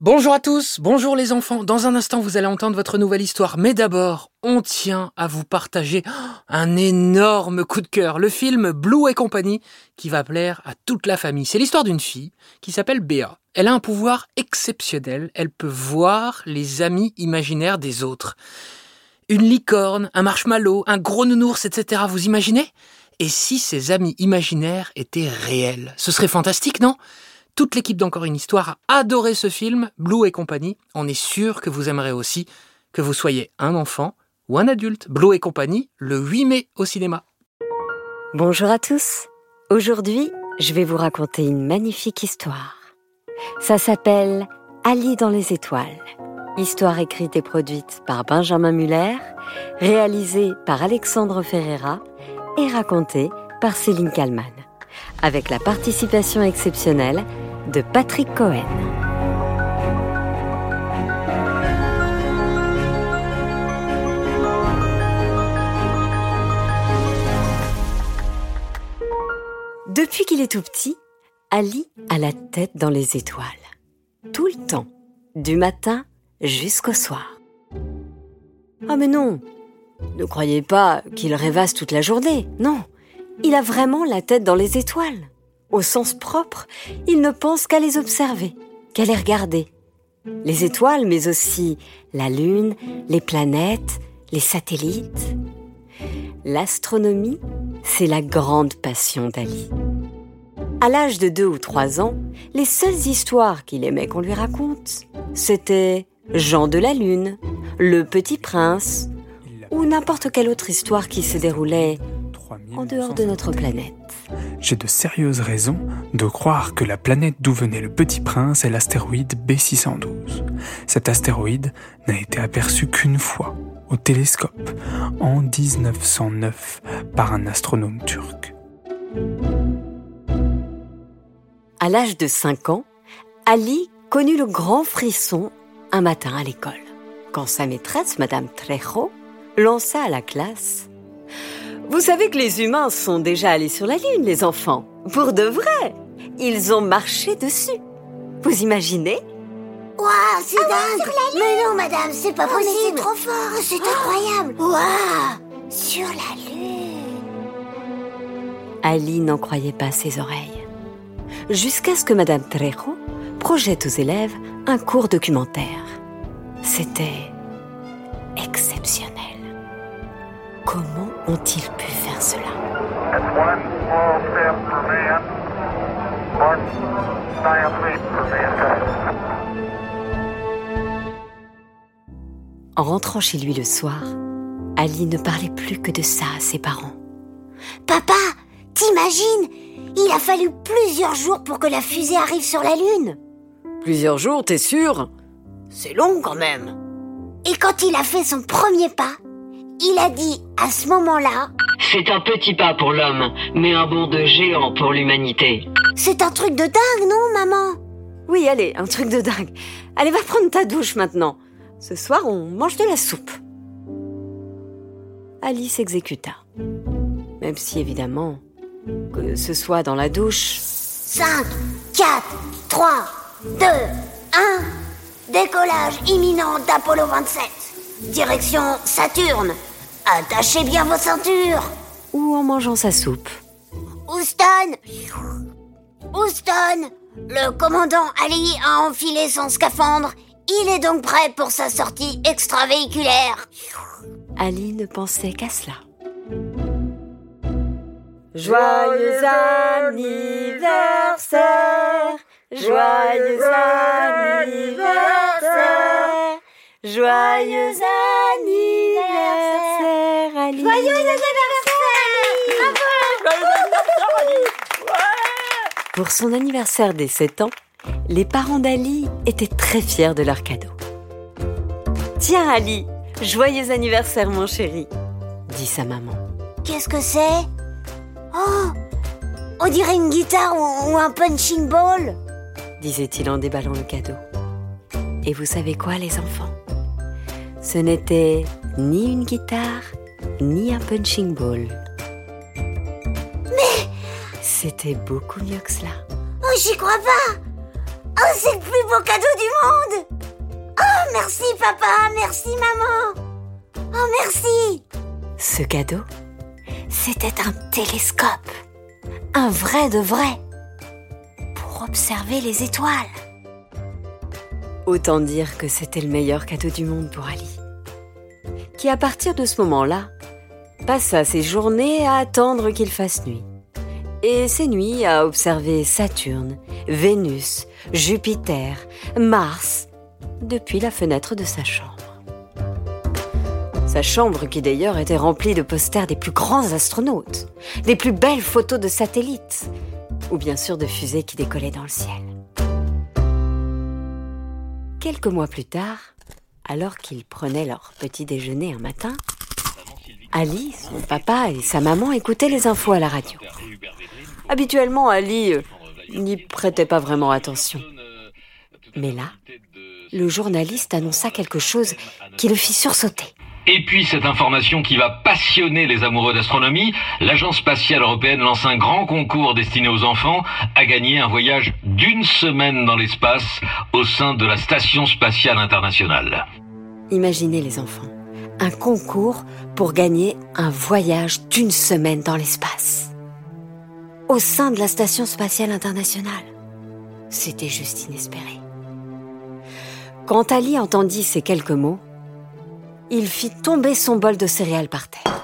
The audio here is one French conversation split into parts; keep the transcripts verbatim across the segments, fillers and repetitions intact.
Bonjour à tous, bonjour les enfants. Dans un instant, vous allez entendre votre nouvelle histoire. Mais d'abord, on tient à vous partager un énorme coup de cœur. Le film Blue et compagnie qui va plaire à toute la famille. C'est l'histoire d'une fille qui s'appelle Béa. Elle a un pouvoir exceptionnel. Elle peut voir les amis imaginaires des autres. Une licorne, un marshmallow, un gros nounours, et cetera. Vous imaginez ? Et si ces amis imaginaires étaient réels ? Ce serait fantastique, non ? Toute l'équipe d'Encore une histoire a adoré ce film, Blue et compagnie. On est sûr que vous aimerez aussi, que vous soyez un enfant ou un adulte. Blue et compagnie, le huit mai au cinéma. Bonjour à tous. Aujourd'hui, je vais vous raconter une magnifique histoire. Ça s'appelle Ali dans les étoiles. Histoire écrite et produite par Benjamin Muller, réalisée par Alexandre Ferreira et racontée par Céline Kallmann, avec la participation exceptionnelle de Patrick Cohen. Depuis qu'il est tout petit, Ali a la tête dans les étoiles. Tout le temps, du matin jusqu'au soir. Ah mais non, ne croyez pas qu'il rêvasse toute la journée, non. Il a vraiment la tête dans les étoiles. Au sens propre, il ne pense qu'à les observer, qu'à les regarder. Les étoiles, mais aussi la Lune, les planètes, les satellites. L'astronomie, c'est la grande passion d'Ali. À l'âge de deux ou trois ans, les seules histoires qu'il aimait qu'on lui raconte, c'était Jean de la Lune, Le Petit Prince, ou n'importe quelle autre histoire qui se déroulait en dehors de notre planète. J'ai de sérieuses raisons de croire que la planète d'où venait le Petit Prince est l'astéroïde B six cent douze. Cet astéroïde n'a été aperçu qu'une fois, au télescope, en dix-neuf cent neuf, par un astronome turc. À l'âge de cinq ans, Ali connut le grand frisson un matin à l'école, quand sa maîtresse, Madame Trejo, lança à la classe: vous savez que les humains sont déjà allés sur la Lune, les enfants. Pour de vrai. Ils ont marché dessus. Vous imaginez ? Waouh, c'est ah dingue ouais, mais non, madame, c'est pas oh, possible. Mais c'est trop fort, c'est oh, incroyable. Waouh, sur la Lune. Ali n'en croyait pas ses oreilles. Jusqu'à ce que Madame Trejo projette aux élèves un court documentaire. C'était exceptionnel. Comment ont-ils pu faire cela ? En rentrant chez lui le soir, Ali ne parlait plus que de ça à ses parents. Papa, t'imagines ? Il a fallu plusieurs jours pour que la fusée arrive sur la Lune. Plusieurs jours, t'es sûr ? C'est long quand même. Et quand il a fait son premier pas, il a dit à ce moment-là: c'est un petit pas pour l'homme, mais un bond de géant pour l'humanité. C'est un truc de dingue, non, maman ? Oui, allez, un truc de dingue. Allez, va prendre ta douche maintenant. Ce soir, on mange de la soupe. Ali s'exécuta. Même si, évidemment, que ce soit dans la douche... cinq, quatre, trois, deux, un... Décollage imminent d'Apollo vingt-sept. Direction Saturne. Attachez bien vos ceintures. Ou en mangeant sa soupe. Houston Houston Le commandant Ali a enfilé son scaphandre. Il est donc prêt pour sa sortie extravéhiculaire. Ali ne pensait qu'à cela. Joyeux anniversaire, joyeux anniversaire, joyeux anniversaire, Ali. Joyeux anniversaire, Joyeux anniversaire, Ali. Ouais. Pour son anniversaire des sept ans, les parents d'Ali étaient très fiers de leur cadeau. Tiens, Ali, joyeux anniversaire, mon chéri, dit sa maman. Qu'est-ce que c'est ? Oh, on dirait une guitare ou, ou un punching ball, disait-il en déballant le cadeau. Et vous savez quoi, les enfants ? Ce n'était ni une guitare, ni un punching ball. Mais c'était beaucoup mieux que cela. Oh, j'y crois pas. Oh, c'est le plus beau cadeau du monde! Oh, merci papa, merci maman! Oh, merci! Ce cadeau, c'était un télescope. Un vrai de vrai. Pour observer les étoiles. Autant dire que c'était le meilleur cadeau du monde pour Ali. Qui, à partir de ce moment-là, passa ses journées à attendre qu'il fasse nuit. Et ses nuits à observer Saturne, Vénus, Jupiter, Mars, depuis la fenêtre de sa chambre. Sa chambre qui d'ailleurs était remplie de posters des plus grands astronautes, des plus belles photos de satellites, ou bien sûr de fusées qui décollaient dans le ciel. Quelques mois plus tard, alors qu'ils prenaient leur petit déjeuner un matin, Ali, son papa et sa maman écoutaient les infos à la radio. Habituellement, Ali euh, n'y prêtait pas vraiment attention. Mais là, le journaliste annonça quelque chose qui le fit sursauter. Et puis cette information qui va passionner les amoureux d'astronomie, l'Agence spatiale européenne lance un grand concours destiné aux enfants à gagner un voyage d'une semaine dans l'espace au sein de la Station spatiale internationale. Imaginez les enfants, un concours pour gagner un voyage d'une semaine dans l'espace. Au sein de la Station spatiale internationale. C'était juste inespéré. Quand Ali entendit ces quelques mots, il fit tomber son bol de céréales par terre.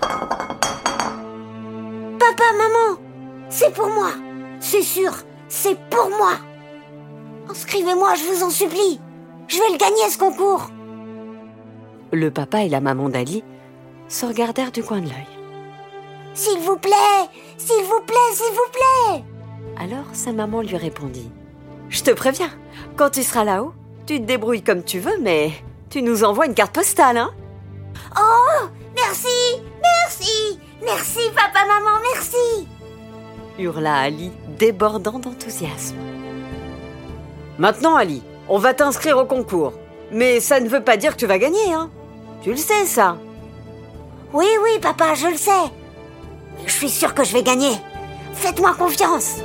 Papa, maman, c'est pour moi. C'est sûr, c'est pour moi. Inscrivez-moi, je vous en supplie. Je vais le gagner, ce concours. Le papa et la maman d'Ali se regardèrent du coin de l'œil. S'il vous plaît, s'il vous plaît, s'il vous plaît. Alors sa maman lui répondit. Je te préviens, quand tu seras là-haut, tu te débrouilles comme tu veux, mais tu nous envoies une carte postale, hein? Oh, merci, merci, merci papa, maman, merci. Hurla Ali, débordant d'enthousiasme. Maintenant Ali, on va t'inscrire au concours. Mais ça ne veut pas dire que tu vas gagner, hein? Tu le sais, ça? Oui, oui, papa, je le sais. Je suis sûre que je vais gagner. Faites-moi confiance.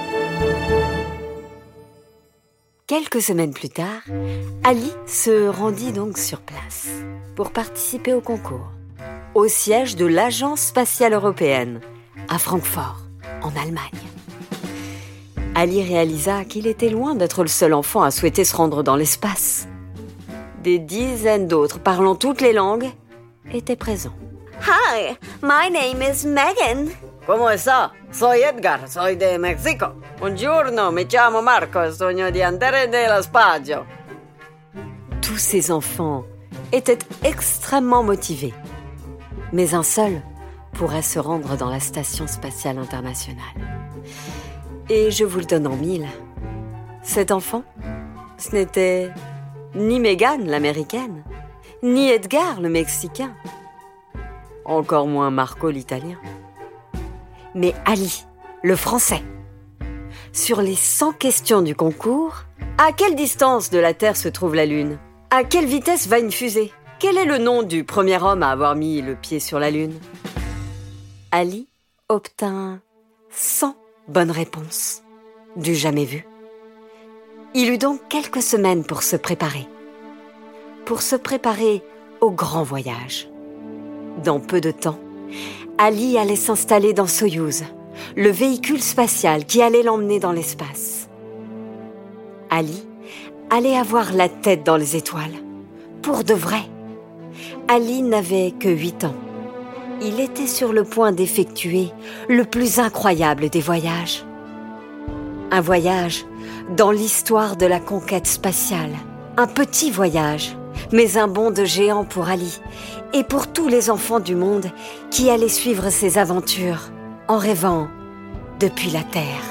Quelques semaines plus tard, Ali se rendit donc sur place pour participer au concours, au siège de l'Agence spatiale européenne, à Francfort, en Allemagne. Ali réalisa qu'il était loin d'être le seul enfant à souhaiter se rendre dans l'espace. Des dizaines d'autres, parlant toutes les langues, étaient présents. Hi, my name is Megan. ¿Cómo está? Soy Edgar, soy de México. Buongiorno, mi chiamo Marco, sogno di andare nello spazio. Tous ces enfants étaient extrêmement motivés. Mais un seul pourrait se rendre dans la Station spatiale internationale. Et je vous le donne en mille. Cet enfant, ce n'était ni Megan, l'américaine, ni Edgar, le mexicain. Encore moins Marco, l'italien. Mais Ali, le français. Sur les cent questions du concours, à quelle distance de la Terre se trouve la Lune? À quelle vitesse va une fusée? Quel est le nom du premier homme à avoir mis le pied sur la Lune? Ali obtint cent bonnes réponses, du jamais vu. Il eut donc quelques semaines pour se préparer. Pour se préparer au grand voyage. Dans peu de temps, Ali allait s'installer dans Soyouz, le véhicule spatial qui allait l'emmener dans l'espace. Ali allait avoir la tête dans les étoiles, pour de vrai. Ali n'avait que huit ans. Il était sur le point d'effectuer le plus incroyable des voyages. Un voyage dans l'histoire de la conquête spatiale. Un petit voyage, mais un bond de géant pour Ali et pour tous les enfants du monde qui allaient suivre ses aventures en rêvant depuis la Terre.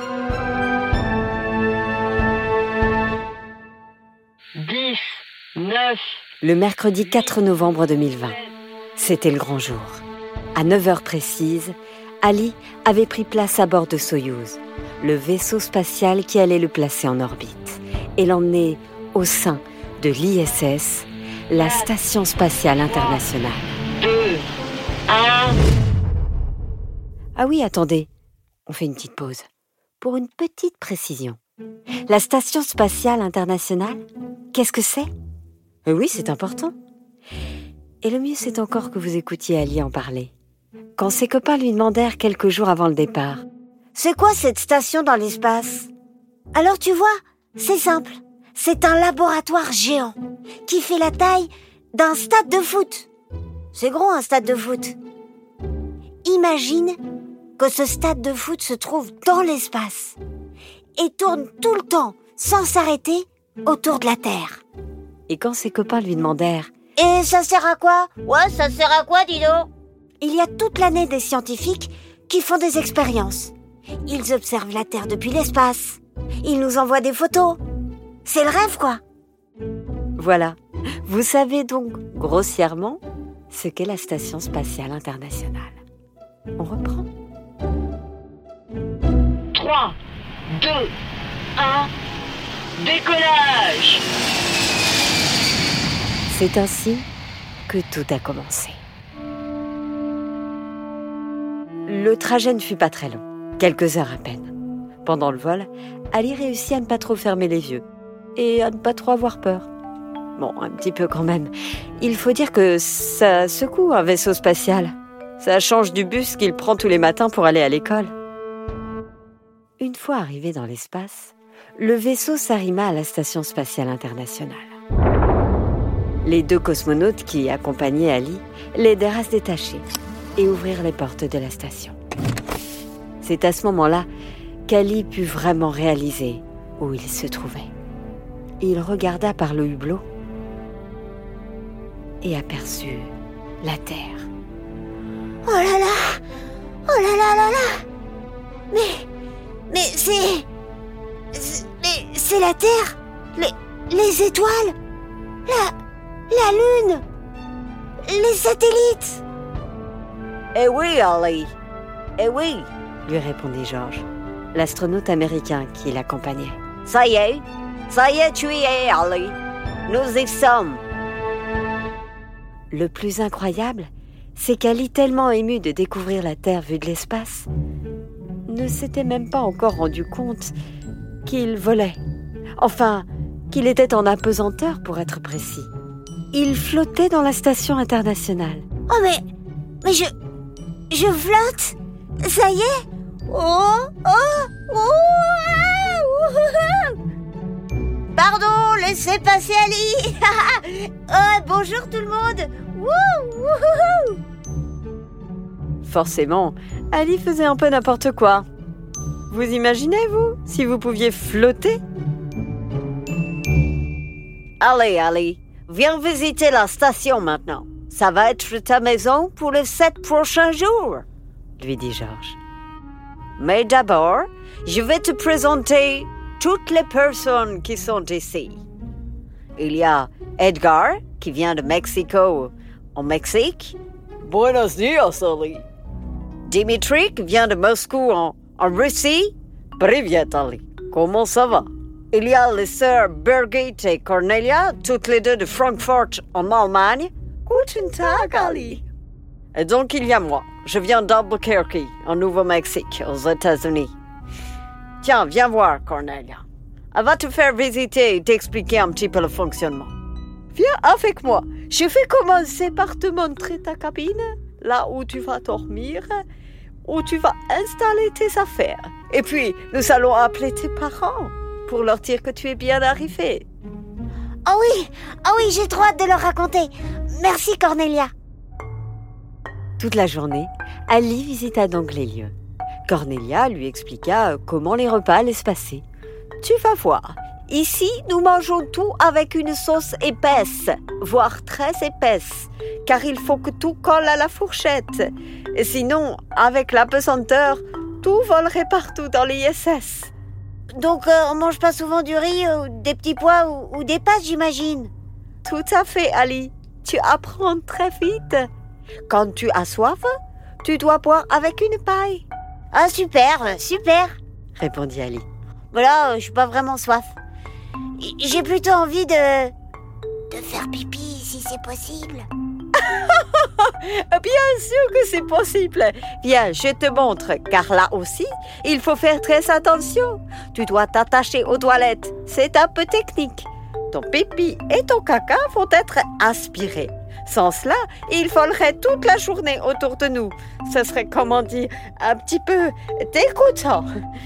dix, neuf... Le mercredi quatre novembre deux mille vingt, c'était le grand jour. À neuf heures précises, Ali avait pris place à bord de Soyouz, le vaisseau spatial qui allait le placer en orbite et l'emmener au sein de l'I S S, la Station spatiale internationale. deux, un... Ah oui, attendez, on fait une petite pause pour une petite précision. La Station spatiale internationale, qu'est-ce que c'est ? Eh oui, c'est important. Et le mieux, c'est encore que vous écoutiez Ali en parler. Quand ses copains lui demandèrent quelques jours avant le départ. « C'est quoi cette station dans l'espace ?» Alors tu vois, c'est simple. C'est un laboratoire géant qui fait la taille d'un stade de foot. C'est gros un stade de foot. Imagine que ce stade de foot se trouve dans l'espace et tourne tout le temps, sans s'arrêter, autour de la Terre. Et quand ses copains lui demandèrent « Et ça sert à quoi ? Ouais, ça sert à quoi, dis donc ?» Il y a toute l'année des scientifiques qui font des expériences. Ils observent la Terre depuis l'espace. Ils nous envoient des photos. C'est le rêve, quoi. Voilà. Vous savez donc grossièrement ce qu'est la Station spatiale internationale. On reprend. trois, deux, un, décollage! C'est ainsi que tout a commencé. Le trajet ne fut pas très long, quelques heures à peine. Pendant le vol, Ali réussit à ne pas trop fermer les yeux et à ne pas trop avoir peur. Bon, un petit peu quand même. Il faut dire que ça secoue un vaisseau spatial. Ça change du bus qu'il prend tous les matins pour aller à l'école. Une fois arrivé dans l'espace, le vaisseau s'arrima à la Station spatiale internationale. Les deux cosmonautes qui accompagnaient Ali l'aidèrent à se détacher et ouvrir les portes de la station. C'est à ce moment-là qu'Ali put vraiment réaliser où il se trouvait. Il regarda par le hublot et aperçut la Terre. Oh là là! Oh là là là là! Mais... Mais c'est... c'est mais c'est la Terre! Les... les étoiles! La... la Lune! Les satellites! Eh oui, Ali! Eh oui! Lui répondit George, l'astronaute américain qui l'accompagnait. Ça y est! Ça y est, tu y es, Ali! Nous y sommes! Le plus incroyable, c'est qu'Ali, tellement ému de découvrir la Terre vue de l'espace, ne s'était même pas encore rendu compte qu'il volait. Enfin, qu'il était en apesanteur pour être précis. Il flottait dans la station internationale. Oh mais... mais je... je flotte? Ça y est? Oh, oh, oh, oh. Pardon, laissez passer Ali. Oh, bonjour tout le monde. Wouh, wouhou. Forcément, Ali faisait un peu n'importe quoi. Vous imaginez, vous, si vous pouviez flotter? Allez, Ali, viens visiter la station maintenant. Ça va être ta maison pour les sept prochains jours, lui dit George. Mais d'abord, je vais te présenter toutes les personnes qui sont ici. Il y a Edgar, qui vient de Mexico, en Mexique. Buenos días, Ali. Dimitri, qui vient de Moscou, en, en Russie. Привет, Ali. Comment ça va? Il y a les sœurs Birgit et Cornelia, toutes les deux de Francfort, en Allemagne. Guten Tag, Ali. Et donc, il y a moi. Je viens d'Albuquerque, en Nouveau-Mexique, aux États-Unis. Tiens, viens voir, Cornelia. Elle va te faire visiter et t'expliquer un petit peu le fonctionnement. Viens avec moi. Je vais commencer par te montrer ta cabine, là où tu vas dormir, où tu vas installer tes affaires. Et puis, nous allons appeler tes parents pour leur dire que tu es bien arrivé. Oh oui, oh oui, j'ai trop hâte de leur raconter. Merci, Cornelia. Toute la journée, Ali visita donc les lieux. Cornelia lui expliqua comment les repas allaient se passer. Tu vas voir, ici, nous mangeons tout avec une sauce épaisse, voire très épaisse, car il faut que tout colle à la fourchette. Et sinon, avec la pesanteur, tout volerait partout dans l'I S S. Donc, euh, on mange pas souvent du riz, ou des petits pois, ou, ou des pâtes, j'imagine. Tout à fait, Ali. Tu apprends très vite. Quand tu as soif, tu dois boire avec une paille. Ah, super, super, répondit Ali. Mais là, je suis pas vraiment soif. J'ai plutôt envie de... de faire pipi, si c'est possible. Bien sûr que c'est possible. Viens, je te montre, car là aussi, il faut faire très attention. Tu dois t'attacher aux toilettes. C'est un peu technique. Ton pipi et ton caca vont être aspirés. Sans cela, il volerait toute la journée autour de nous. Ce serait, comment dire, un petit peu dégoûtant.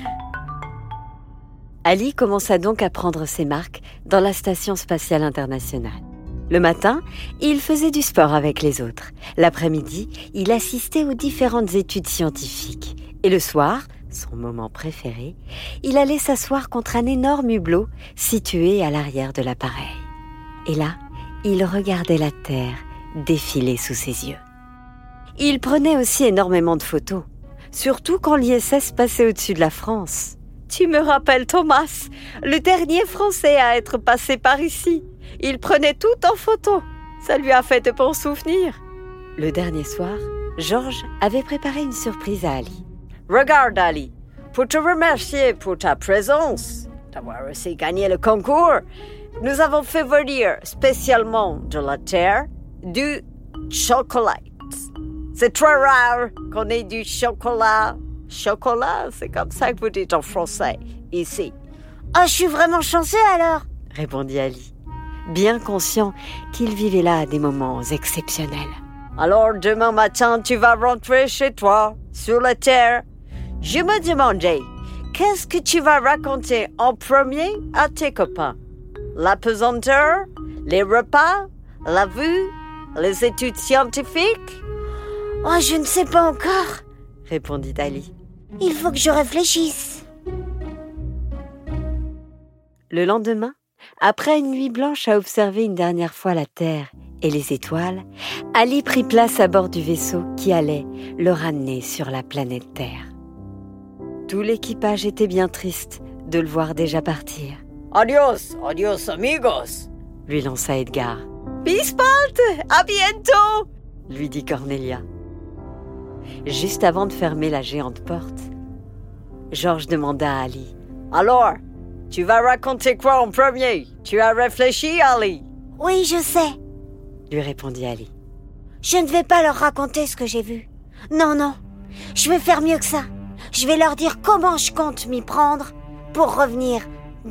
Ali commença donc à prendre ses marques dans la Station spatiale internationale. Le matin, il faisait du sport avec les autres. L'après-midi, il assistait aux différentes études scientifiques. Et le soir, son moment préféré, il allait s'asseoir contre un énorme hublot situé à l'arrière de l'appareil. Et là, il regardait la Terre défiler sous ses yeux. Il prenait aussi énormément de photos, surtout quand l'I S S passait au-dessus de la France. Tu me rappelles Thomas, le dernier Français à être passé par ici. Il prenait tout en photo. Ça lui a fait de bons souvenirs. Le dernier soir, Georges avait préparé une surprise à Ali. Regarde Ali, pour te remercier pour ta présence, d'avoir aussi gagné le concours, nous avons fait venir spécialement de la Terre du chocolat. C'est très rare qu'on ait du chocolat. Chocolat, c'est comme ça que vous dites en français, ici. Oh, je suis vraiment chanceux alors, répondit Ali, bien conscient qu'il vivait là des moments exceptionnels. Alors demain matin, tu vas rentrer chez toi, sur la Terre. Je me demandais, qu'est-ce que tu vas raconter en premier à tes copains? La pesanteur, les repas, la vue, les études scientifiques? Oh, je ne sais pas encore, répondit Ali. Il faut que je réfléchisse. Le lendemain, après une nuit blanche à observer une dernière fois la Terre et les étoiles, Ali prit place à bord du vaisseau qui allait le ramener sur la planète Terre. Tout l'équipage était bien triste de le voir déjà partir. « Adios, adios amigos !» lui lança Edgar. « Bis bald, à bientôt !» lui dit Cornelia. Juste avant de fermer la géante porte, Georges demanda à Ali. « Alors, tu vas raconter quoi en premier? Tu as réfléchi, Ali ?» « Oui, je sais, » lui répondit Ali. « Je ne vais pas leur raconter ce que j'ai vu. Non, non, je vais faire mieux que ça. Je vais leur dire comment je compte m'y prendre pour revenir bientôt. »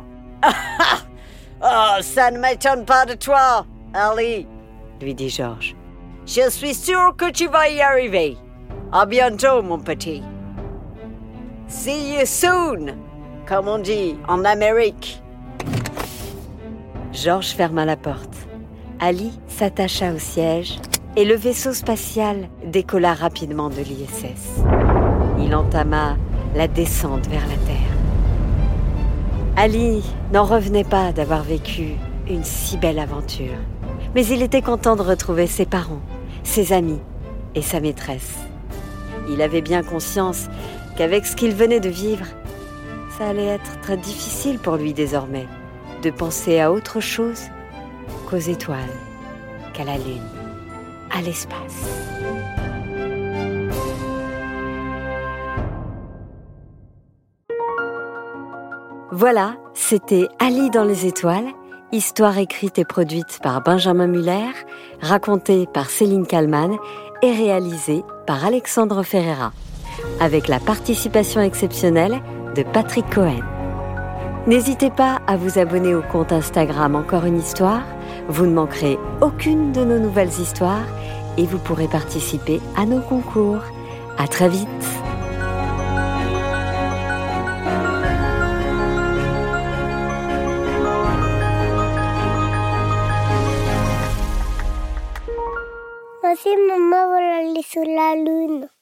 Oh, ça ne m'étonne pas de toi, Ali, lui dit Georges. Je suis sûr que tu vas y arriver. À bientôt, mon petit. See you soon, comme on dit en Amérique. Georges ferma la porte. Ali s'attacha au siège et le vaisseau spatial décolla rapidement de l'I S S. Il entama la descente vers la Terre. Ali n'en revenait pas d'avoir vécu une si belle aventure, mais il était content de retrouver ses parents, ses amis et sa maîtresse. Il avait bien conscience qu'avec ce qu'il venait de vivre, ça allait être très difficile pour lui désormais de penser à autre chose qu'aux étoiles, qu'à la Lune, à l'espace. Voilà, c'était Ali dans les étoiles, histoire écrite et produite par Benjamin Muller, racontée par Céline Kallmann et réalisée par Alexandre Ferreira, avec la participation exceptionnelle de Patrick Cohen. N'hésitez pas à vous abonner au compte Instagram Encore une histoire, vous ne manquerez aucune de nos nouvelles histoires et vous pourrez participer à nos concours. À très vite. Voici maman va aller sur la lune.